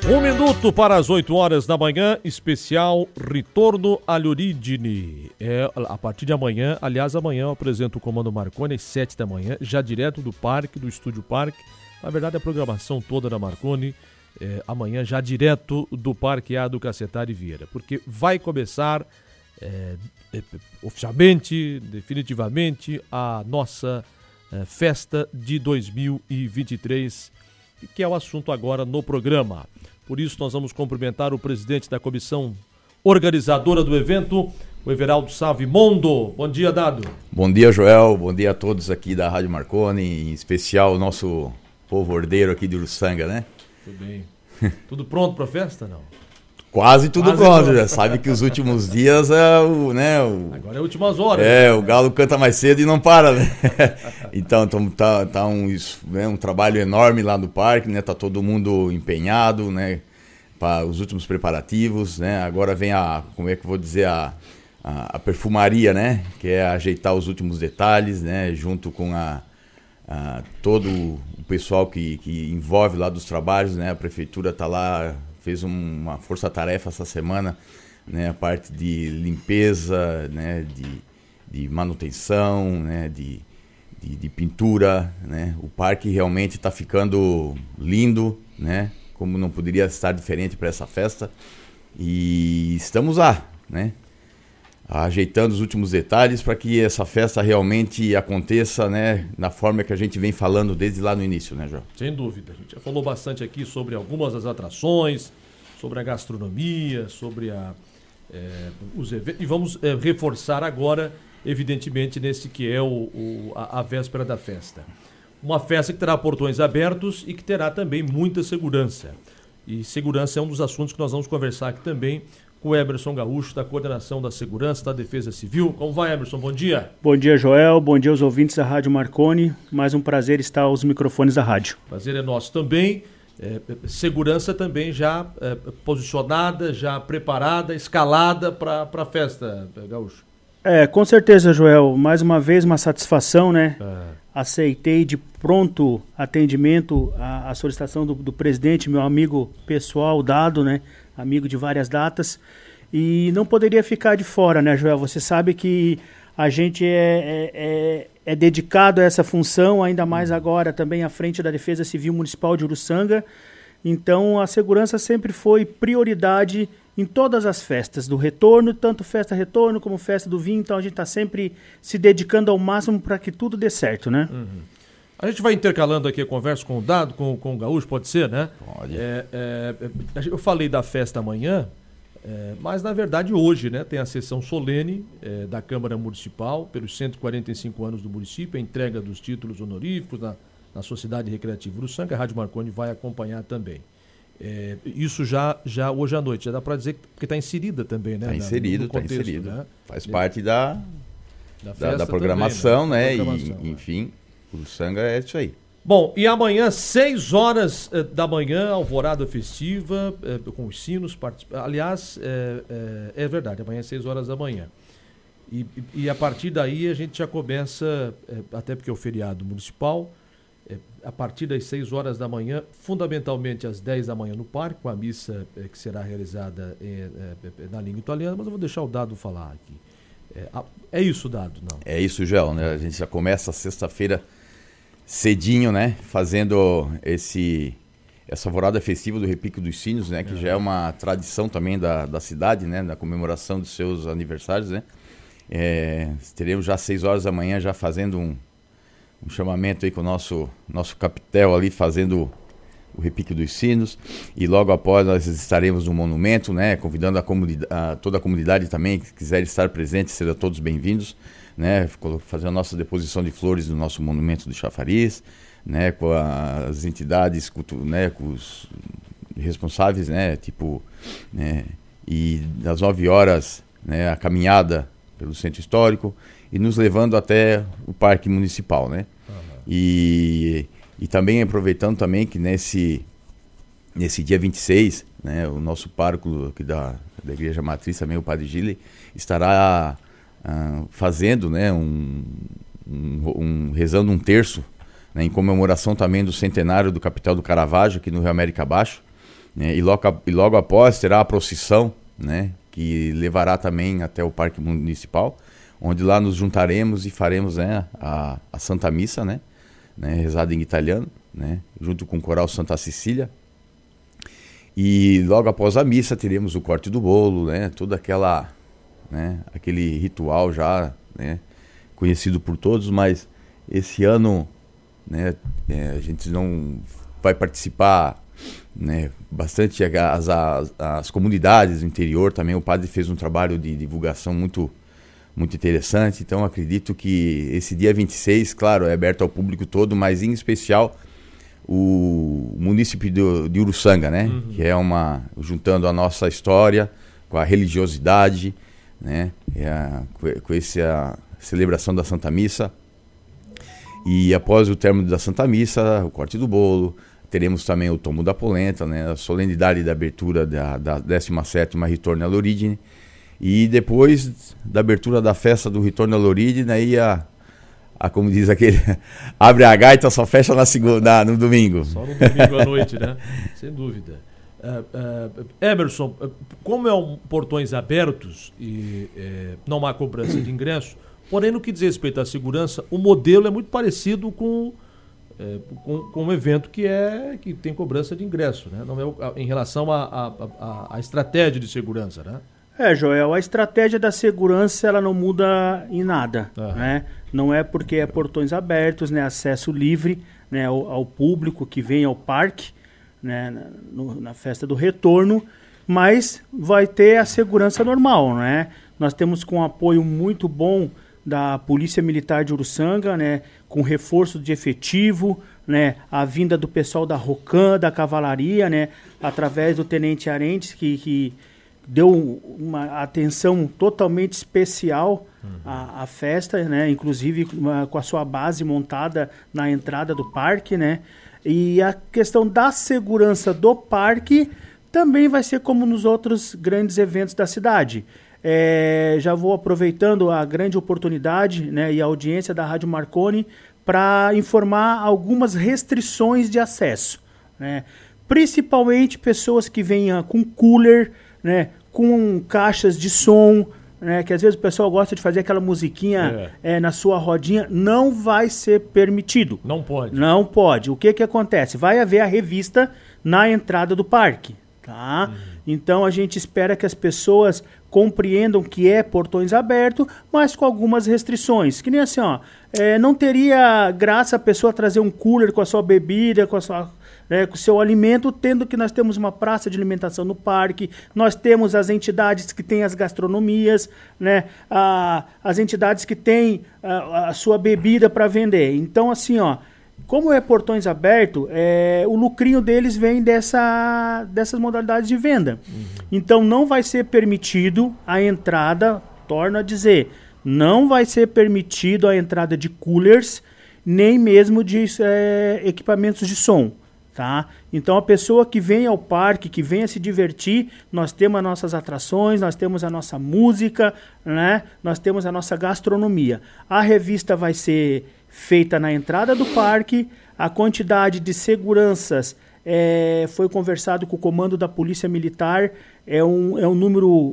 Um minuto para as 8 horas da manhã, especial Retorno à Origine. A partir de amanhã, aliás, amanhã eu apresento o Comando Marconi às 7 da manhã, já direto do parque, do Estúdio Parque. Na verdade, a programação toda da Marconi, amanhã já direto do Parque A do Cacetari Vieira, porque vai começar oficialmente, definitivamente, a nossa festa de 2023, que é o assunto agora no programa. Por isso, nós vamos cumprimentar o presidente da comissão organizadora do evento, o Everaldo Savimondo. Bom dia, Dado. Bom dia, Joel. Bom dia a todos aqui da Rádio Marconi, em especial o nosso povo ordeiro aqui de Uruçanga, né? Tudo bem. Tudo pronto para a festa, não? Quase tudo pronto. Já sabe que os últimos dias agora é últimas horas. O galo canta mais cedo e não para, né? Então tá um trabalho enorme lá no parque, né? Tá todo mundo empenhado, né? Para os últimos preparativos, né? Agora vem a perfumaria, né? Que é ajeitar os últimos detalhes, né? Junto com todo o pessoal que envolve lá dos trabalhos, né? A prefeitura tá lá, fez uma força-tarefa essa semana, né? A parte de limpeza, né? De manutenção, né? De pintura, né? O parque realmente está ficando lindo, né? Como não poderia estar diferente para essa festa. E estamos lá, né? Ajeitando os últimos detalhes para que essa festa realmente aconteça, né? Na forma que a gente vem falando desde lá no início, né, João? Sem dúvida. A gente já falou bastante aqui sobre algumas das atrações, sobre a gastronomia, sobre os eventos. E vamos reforçar agora, evidentemente, nesse que é a véspera da festa. Uma festa que terá portões abertos e que terá também muita segurança. E segurança é um dos assuntos que nós vamos conversar aqui também com o Emerson Gaúcho, da Coordenação da Segurança da Defesa Civil. Como vai, Emerson? Bom dia. Bom dia, Joel. Bom dia aos ouvintes da Rádio Marconi. Mais um prazer estar aos microfones da rádio. Prazer é nosso também. Segurança também já posicionada, já preparada, escalada para a festa, Gaúcho. Com certeza, Joel. Mais uma vez, uma satisfação, né? Aceitei de pronto atendimento a solicitação do presidente, meu amigo pessoal, Dado, né? Amigo de várias datas. E não poderia ficar de fora, né, Joel? Você sabe que a gente é dedicado a essa função, ainda mais agora também à frente da Defesa Civil Municipal de Uruçanga. Então, a segurança sempre foi prioridade em todas as festas do retorno, tanto festa retorno como festa do vinho. Então, a gente está sempre se dedicando ao máximo para que tudo dê certo, né? Uhum. A gente vai intercalando aqui a conversa com o Dado, com o Gaúcho, pode ser, né? Pode. Eu falei da festa amanhã, mas na verdade hoje, né, tem a sessão solene da Câmara Municipal pelos 145 anos do município, a entrega dos títulos honoríficos na Sociedade Recreativa Uruçanga. A Rádio Marconi vai acompanhar também. Isso já hoje à noite, já dá para dizer que está inserida também, né? Está inserido, está inserido. Né? Faz parte da festa programação, também, né? Programação, Enfim, Uruçanga é isso aí. Bom, e amanhã, 6 horas da manhã, alvorada festiva, com os sinos. Aliás, é verdade, amanhã é 6 horas da manhã. E a partir daí a gente já começa, até porque é o feriado municipal, a partir das 6 horas da manhã, fundamentalmente às 10 da manhã no parque, com a missa que será realizada na língua italiana, mas eu vou deixar o Dado falar aqui. É isso, Dado? Não. É isso, Gel, né? A gente já começa sexta-feira cedinho, né? Fazendo essa alvorada festiva do Repique dos Sinos, né? Que já é uma tradição também da cidade, né? Da comemoração dos seus aniversários, né? Teremos já 6 horas da manhã já fazendo um chamamento aí com o nosso capitel ali, fazendo o Repique dos Sinos, e logo após nós estaremos no monumento, né? Convidando toda a comunidade também que quiser estar presente, serão todos bem-vindos, né? Fazer a nossa deposição de flores no nosso monumento do chafariz, né? Com as entidades, né? Com os responsáveis, né? Né? E às 9 horas, né? A caminhada pelo centro histórico e nos levando até o parque municipal, né? Uhum. E também aproveitando também que nesse dia 26, né? O nosso pároco aqui da Igreja Matriz, também o Padre Gile, estará fazendo, né? Rezando um terço, né? Em comemoração também do centenário do Capitel do Caravaggio aqui no Rio América Abaixo, né? E logo após terá a procissão, né? Que levará também até o Parque Municipal, onde lá nos juntaremos e faremos, né, a Santa Missa, né, rezada em italiano, né, junto com o Coral Santa Cecília. E logo após a missa teremos o corte do bolo, né, toda aquela, né, aquele ritual já, né, conhecido por todos, mas esse ano, né, a gente não vai participar, né, bastante as comunidades do interior também. O padre fez um trabalho de divulgação muito interessante, então acredito que esse dia 26, claro, é aberto ao público todo, mas em especial o município de Uruçanga, né? Que é juntando a nossa história com a religiosidade, né? Com a celebração da Santa Missa. E após o término da Santa Missa, o corte do bolo, teremos também o tomo da polenta, né? A solenidade da abertura da 17ª Ritorno all'Origine. E depois da abertura da festa do Ritorno all'Origine, aí como diz aquele, abre a gaita, só fecha no domingo. Só no domingo à noite, né? Sem dúvida. Emerson, como é um portões abertos e não há cobrança de ingresso, porém no que diz respeito à segurança, o modelo é muito parecido com um evento que tem cobrança de ingresso, né? Não é em relação à estratégia de segurança, né? Joel, a estratégia da segurança ela não muda em nada, né? Não é porque é portões abertos, né? Acesso livre, né? ao público que vem ao parque, né? Na festa do retorno, mas vai ter a segurança normal, né? Nós temos com apoio muito bom da Polícia Militar de Uruçanga, né? Com reforço de efetivo, né? A vinda do pessoal da Rocan, da Cavalaria, né? Através do Tenente Arentes, que deu uma atenção totalmente especial à festa, né? Inclusive com a sua base montada na entrada do parque, né? E a questão da segurança do parque também vai ser como nos outros grandes eventos da cidade. Já vou aproveitando a grande oportunidade, né, e a audiência da Rádio Marconi para informar algumas restrições de acesso, né? Principalmente pessoas que venham com cooler, né, com caixas de som, né, que às vezes o pessoal gosta de fazer aquela musiquinha na sua rodinha, não vai ser permitido. Não pode. Não pode. O que acontece? Vai haver a revista na entrada do parque, tá? Então a gente espera que as pessoas compreendam que é portões abertos, mas com algumas restrições. Que nem assim, não teria graça a pessoa trazer um cooler com a sua bebida, com o seu alimento, tendo que nós temos uma praça de alimentação no parque, nós temos as entidades que têm as gastronomias, né? As entidades que têm a sua bebida para vender. Então, assim, como é portões abertos, o lucrinho deles vem dessas modalidades de venda. Então, não vai ser permitido a entrada, torno a dizer, não vai ser permitido a entrada de coolers, nem mesmo de equipamentos de som. Tá? Então a pessoa que vem ao parque, que venha se divertir, nós temos as nossas atrações, nós temos a nossa música, né? Nós temos a nossa gastronomia. A revista vai ser feita na entrada do parque, a quantidade de seguranças foi conversado com o comando da Polícia Militar, é um número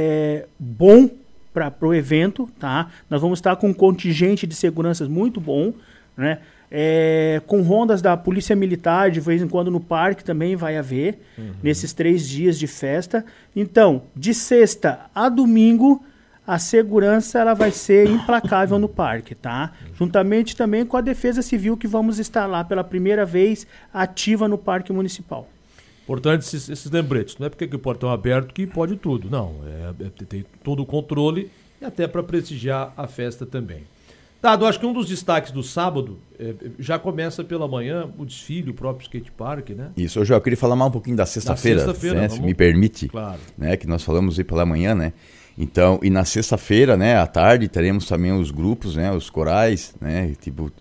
bom para o evento, tá? Nós vamos estar com um contingente de seguranças muito bom, né? Com rondas da Polícia Militar, de vez em quando no parque também vai haver, nesses 3 dias de festa. Então, de sexta a domingo, a segurança ela vai ser implacável no parque, tá? Juntamente também com a Defesa Civil, que vamos estar lá pela primeira vez ativa no Parque Municipal. Importante esses lembretes. Não é porque o portão é aberto que pode tudo, não. Tem todo o controle e até para prestigiar a festa também. Dado, acho que um dos destaques do sábado já começa pela manhã o desfile, o próprio skate park, né? Isso, hoje eu queria falar mais um pouquinho da sexta-feira, né, se me permite, claro, né, que nós falamos aí pela manhã, né? Então, e na sexta-feira, né, à tarde, teremos também os grupos, né, os corais, né, tipo,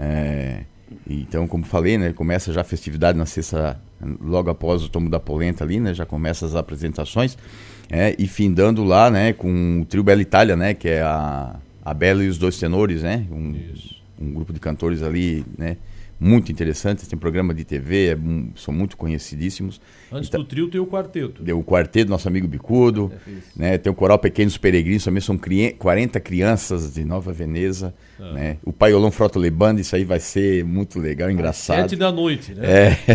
então, como falei, né, começa já a festividade na sexta, logo após o tomo da polenta ali, né, já começa as apresentações, e findando lá, né, com o trio Bela Itália, né, que é a Bela e os Dois Tenores, né? Um grupo de cantores ali, né? muito interessantes, tem programa de TV, são muito conhecidíssimos. Antes do trio tem o quarteto. Tem o quarteto, nosso amigo Bicudo, né? Tem o Coral Pequenos Peregrinos, também são 40 crianças de Nova Veneza, né? O Paiolão Frota Lebanda, isso aí vai ser muito legal, engraçado. 7 da noite, né?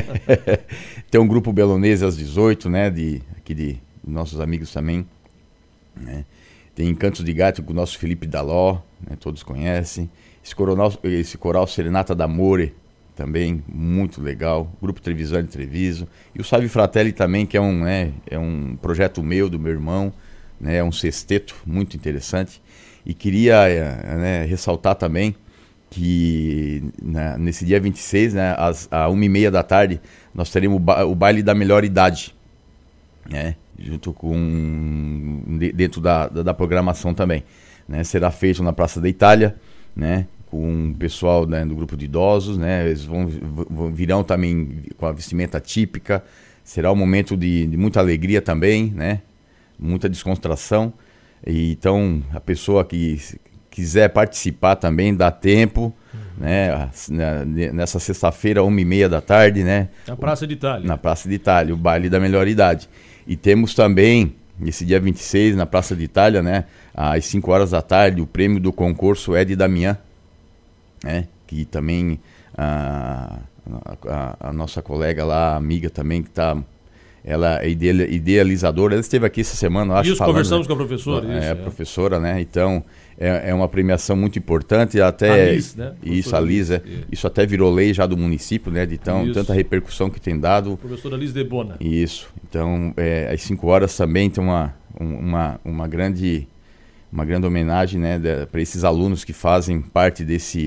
Tem um grupo belonese às 18, né? Aqui de nossos amigos também, né? Tem Encantos de Gato com o nosso Felipe Daló, né? Todos conhecem. Esse coral Serenata d'Amore, também muito legal. Grupo Trevisan de Treviso. E o Salve Fratelli também, que é um projeto meu, do meu irmão, né? É um sexteto muito interessante. E queria ressaltar também que nesse dia 26, né, às 1h30 da tarde, nós teremos o baile da melhor idade, né? Junto com dentro da programação também, né? Será feito na Praça da Itália, né? Com o pessoal, né, do grupo de idosos, né? Eles virão também com a vestimenta típica. Será um momento de muita alegria também, né? Muita descontração. E, então, a pessoa que quiser participar também, dá tempo, né? Nessa sexta-feira, 1h30 da tarde, né? Na Praça de Itália. Na Praça de Itália, o baile da melhor idade. E temos também, nesse dia 26, na Praça de Itália, né? Às 5 horas da tarde, o prêmio do concurso Ed Damian, né? Que também a nossa colega lá, amiga também, que está... Ela é idealizadora, ela esteve aqui essa semana, acho. Isso, falando, conversamos com a professora. A professora, né? Então, é uma premiação muito importante. Até, a Liz, né? Isso, a Liz. Isso até virou lei já do município, né? De tanta repercussão que tem dado. Professora Liz de Bona. Isso. Então, às 5 horas também tem uma grande homenagem, né? Para esses alunos que fazem parte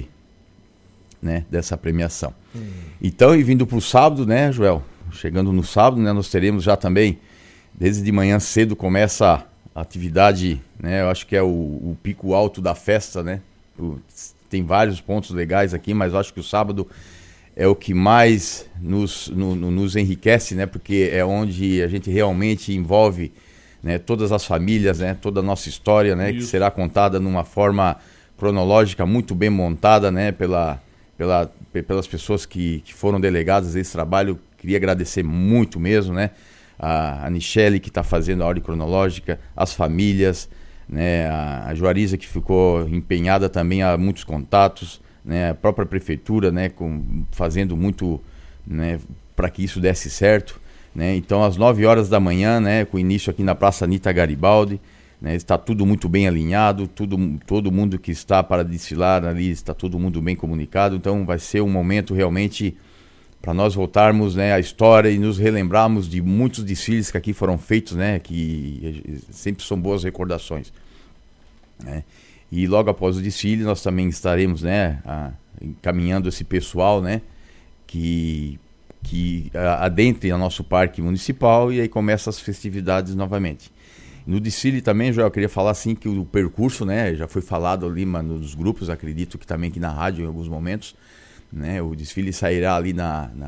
dessa premiação. Então, e vindo para o sábado, né, Joel? Chegando no sábado, né, nós teremos já também, desde de manhã cedo começa a atividade, né, eu acho que é o pico alto da festa, né, tem vários pontos legais aqui, mas eu acho que o sábado é o que mais nos enriquece, né, porque é onde a gente realmente envolve, né, todas as famílias, né, toda a nossa história, né, que será contada numa forma cronológica muito bem montada, né, pelas pessoas que foram delegadas a esse trabalho. Queria agradecer muito mesmo, né? A Nichelle, que está fazendo a ordem cronológica, as famílias, né? A Juarisa, que ficou empenhada também a muitos contatos, né? A própria prefeitura, né? Fazendo muito, né? Para que isso desse certo, né? Então, às 9 horas da manhã, né? Com início aqui na Praça Anita Garibaldi, né? Está tudo muito bem alinhado, todo mundo que está para desfilar ali, está todo mundo bem comunicado. Então, vai ser um momento realmente... para nós voltarmos, né, à história e nos relembrarmos de muitos desfiles que aqui foram feitos, né, que sempre são boas recordações, né? E logo após o desfile nós também estaremos, né, encaminhando esse pessoal, né, que adentre ao nosso parque municipal, e aí começam as festividades novamente. No desfile também, Joel, eu queria falar assim que o percurso, né, já foi falado ali nos grupos, acredito que também aqui na rádio em alguns momentos, né, o desfile sairá ali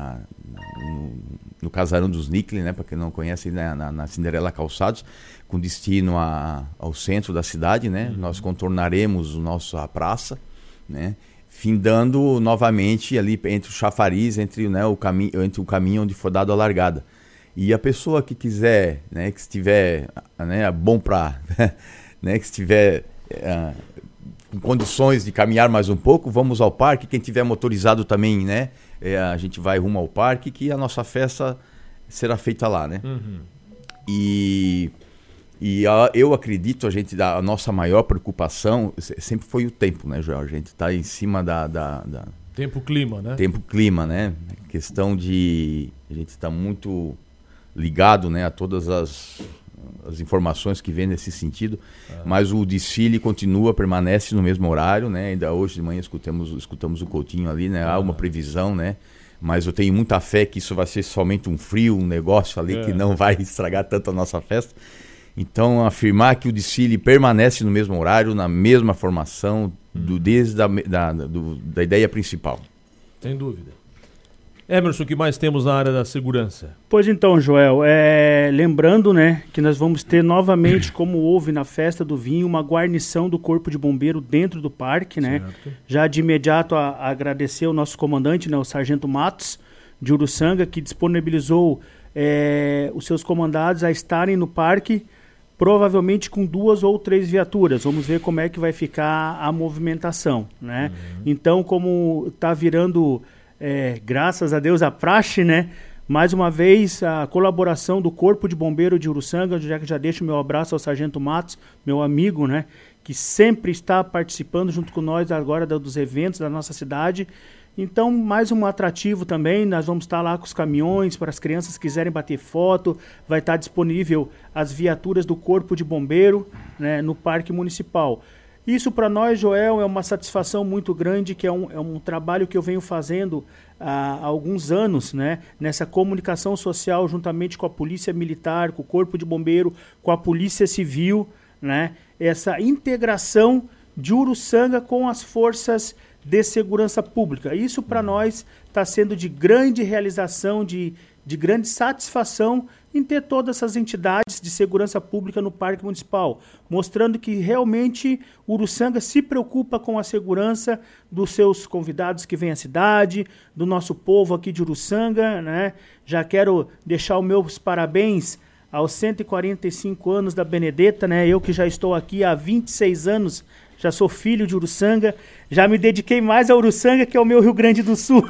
no Casarão dos Nickel, né, para quem não conhece, né, na Cinderela Calçados, com destino ao centro da cidade, né? Nós contornaremos a praça, né, findando novamente ali entre o chafariz, entre o caminho onde for dado a largada. E a pessoa que quiser, né, que estiver, né, bom para, né, que estiver com condições de caminhar mais um pouco, vamos ao parque. Quem tiver motorizado também, né, a gente vai rumo ao parque, que a nossa festa será feita lá, né? E eu acredito, a nossa maior preocupação sempre foi o tempo, né, Joel? A gente está em cima Tempo-clima, né? Tempo-clima, né? Questão de... A gente está muito ligado, né, a todas as informações que vêm nesse sentido, mas o desfile permanece no mesmo horário, né? Ainda hoje de manhã escutamos o Coutinho ali, né? Há uma previsão, né? Mas eu tenho muita fé que isso vai ser somente um negócio ali que não vai estragar tanto a nossa festa. Então, afirmar que o desfile permanece no mesmo horário, na mesma formação, desde da ideia principal. Sem dúvida. Emerson, o que mais temos na área da segurança? Pois então, Joel, lembrando, né, que nós vamos ter novamente, como houve na Festa do Vinho, uma guarnição do Corpo de Bombeiro dentro do parque, né? Certo. Já de imediato agradecer ao nosso comandante, né, o Sargento Matos, de Uruçanga, que disponibilizou os seus comandados a estarem no parque, provavelmente com 2 ou 3 viaturas. Vamos ver como é que vai ficar a movimentação, né? Então, como está virando... graças a Deus, a praxe, né? Mais uma vez, a colaboração do Corpo de Bombeiro de Uruçanga, já que já deixo meu abraço ao Sargento Matos, meu amigo, né? Que sempre está participando junto com nós agora dos eventos da nossa cidade. Então, mais um atrativo também, nós vamos estar lá com os caminhões para as crianças que quiserem bater foto, vai estar disponível as viaturas do Corpo de Bombeiro, né, no Parque Municipal. Isso para nós, Joel, é uma satisfação muito grande, que é um trabalho que eu venho fazendo há alguns anos, né? Nessa comunicação social, juntamente com a Polícia Militar, com o Corpo de Bombeiro, com a Polícia Civil, né? Essa integração de Uruçanga com as forças de segurança pública. Isso para nós está sendo de grande realização, de grande satisfação em ter todas essas entidades de segurança pública no Parque Municipal, mostrando que realmente Uruçanga se preocupa com a segurança dos seus convidados que vêm à cidade, do nosso povo aqui de Uruçanga, né? Já quero deixar os meus parabéns aos 145 anos da Benedetta, né? Eu que já estou aqui há 26 anos, já sou filho de Uruçanga, já me dediquei mais a Uruçanga que ao meu Rio Grande do Sul.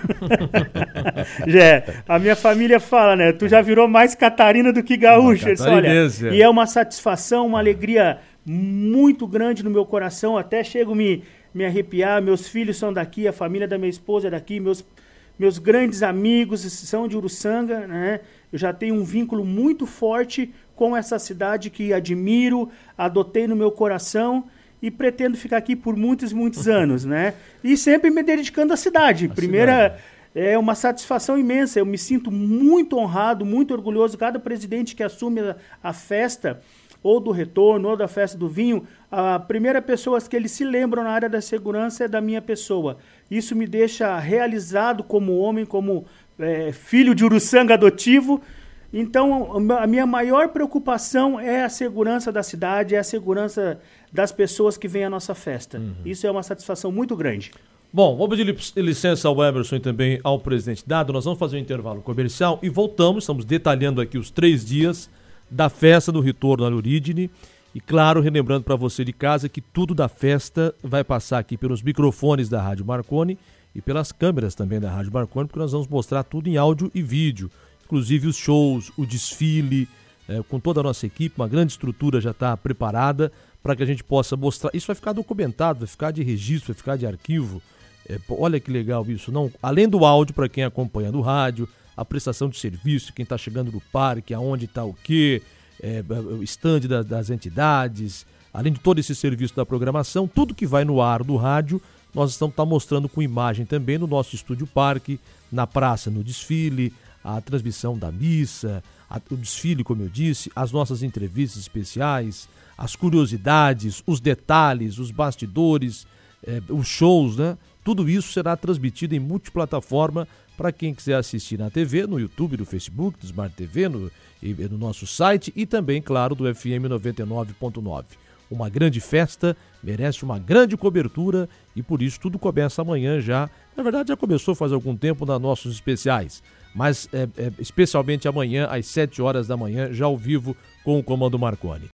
A minha família fala, né? Tu já virou mais Catarina do que gaúcho. Olha, e é uma satisfação, uma alegria muito grande no meu coração, até chego a me arrepiar. Meus filhos são daqui, a família da minha esposa é daqui, meus grandes amigos são de Uruçanga, né? Eu já tenho um vínculo muito forte com essa cidade que admiro, adotei no meu coração, e pretendo ficar aqui por muitos, muitos anos, né? E sempre me dedicando à cidade. É uma satisfação imensa. Eu me sinto muito honrado, muito orgulhoso. Cada presidente que assume a festa, ou do retorno, ou da festa do vinho, a primeira pessoa que eles se lembram na área da segurança é da minha pessoa. Isso me deixa realizado como homem, como filho de Uruçanga adotivo. Então, a minha maior preocupação é a segurança da cidade, é a segurança das pessoas que vêm à nossa festa. Isso é uma satisfação muito grande. Bom, vamos pedir licença ao Emerson e também ao presidente Dado. Nós vamos fazer um intervalo comercial e voltamos. Estamos detalhando aqui os 3 dias da festa do retorno à Eurídine. E claro, relembrando para você de casa que tudo da festa vai passar aqui pelos microfones da Rádio Marconi e pelas câmeras também da Rádio Marconi, porque nós vamos mostrar tudo em áudio e vídeo. Inclusive os shows, o desfile, com toda a nossa equipe, uma grande estrutura já está preparada para que a gente possa mostrar. Isso vai ficar documentado, vai ficar de registro, vai ficar de arquivo. Olha que legal isso. Não, além do áudio para quem acompanha no rádio, a prestação de serviço, quem está chegando no parque, aonde está o quê, o stand das entidades, além de todo esse serviço da programação, tudo que vai no ar do rádio, nós estamos mostrando com imagem também no nosso estúdio parque, na praça, no desfile, a transmissão da missa, o desfile, como eu disse, as nossas entrevistas especiais, as curiosidades, os detalhes, os bastidores, os shows, né? Tudo isso será transmitido em multiplataforma para quem quiser assistir na TV, no YouTube, no Facebook, no Smart TV, no nosso site e também, claro, do FM 99.9. Uma grande festa, merece uma grande cobertura e por isso tudo começa amanhã já. Na verdade já começou faz algum tempo nos nossos especiais, mas especialmente amanhã às 7 horas da manhã, já ao vivo com o Comando Marconi.